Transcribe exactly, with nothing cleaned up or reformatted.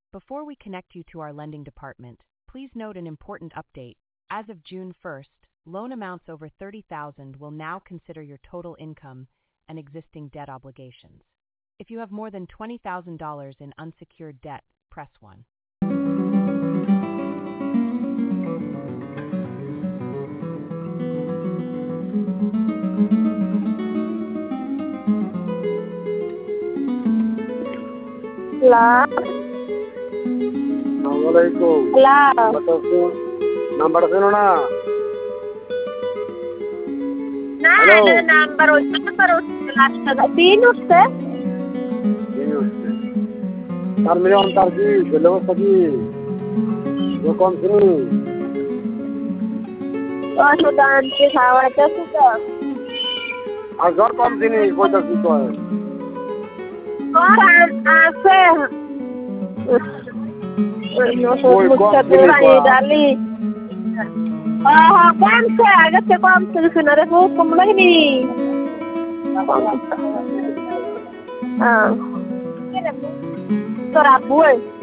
Before we connect you to our lending department, please note an important update. As of June first, loan amounts over thirty thousand dollars will now consider your total income and existing debt obligations. If you have more than twenty thousand dollars in unsecured debt, press one. Hello. Assalamualaikum. Hello. Betul. Number sino na? Na, Hello. ano number number last na sino sir? Sino? Sir, मेरे अंतर की syllabus की जो कौन सी Oh, sudah nanti sahaja sudah. हजार कौन सी नहीं कोई तक तो है Orang asal. No Koy, mucha kwan dura sini, y kwan. dali. Ah, kwan se agak se kwan se sini ada hukum lagi ni. Ah. Terapu eh.